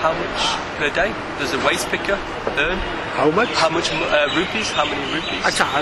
how much per day does a waste picker earn? How much? How much rupees? How many rupees?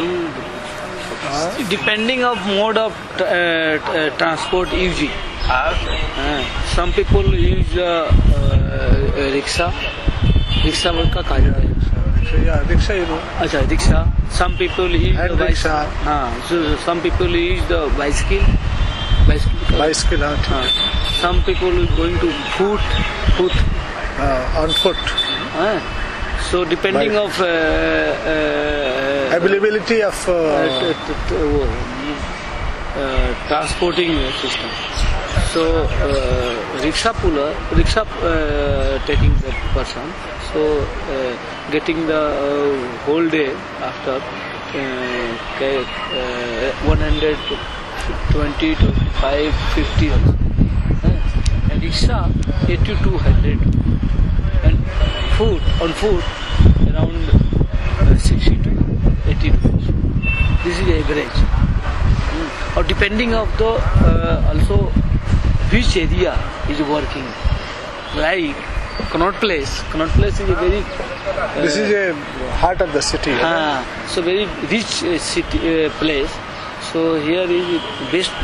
Depending of mode of transport using. Okay. Some people use rickshaw. Rickshaw का कहा जाता है? Yeah, rickshaw, you know. अच्छा, rickshaw. Some people use And the rickshaw. So some people use the bicycle. Bicycle, Some people going to foot. on foot. So depending of Availability of transporting system. So rickshaw taking the person. So getting the whole day after 120, 25, 50 also. And rickshaw 80 to 200. And on foot around 60 to 80 rupees. This is the average. Or depending of the also which area is working. Like Connaught Place. Connaught Place is a very this is a heart of the city. so very rich city place. So here is best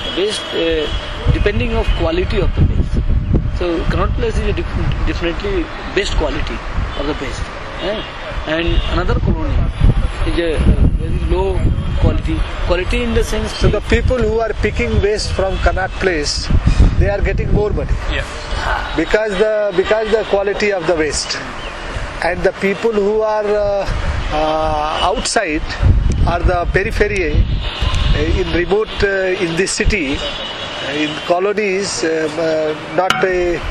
depending of quality of the place. So Connaught Place is definitely best quality of the best. And another colony is a very low quality. Quality in the sense. So the people who are picking waste from Connaught Place, they are getting more money. Yeah. Because the quality of the waste. And the people who are outside or the periphery in remote in this city, in colonies, not a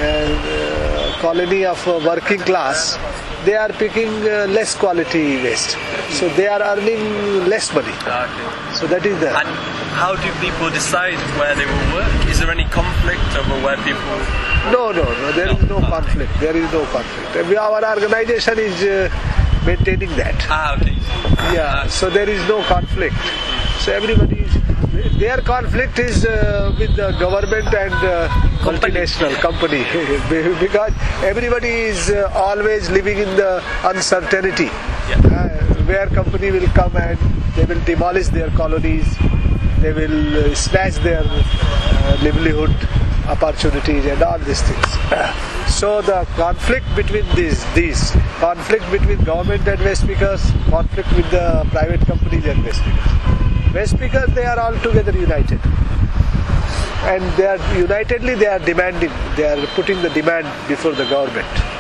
colony of working class, they are picking less quality waste. So they are earning less money. Okay. So that is the. And how do people decide where they will work? Is there any conflict over where people? No, there is no conflict. There is no conflict. Our organization is maintaining that. Okay. Yeah, so there is no conflict. So everybody is. Their conflict is with the government and multinational company because everybody is always living in the uncertainty. Where company will come and they will demolish their colonies, they will snatch their livelihood opportunities and all these things. So the conflict between these conflict between government and waste pickers, conflict with the private companies and waste pickers. Waste pickers, they are all together united. And they are unitedly they are demanding, they are putting the demand before the government.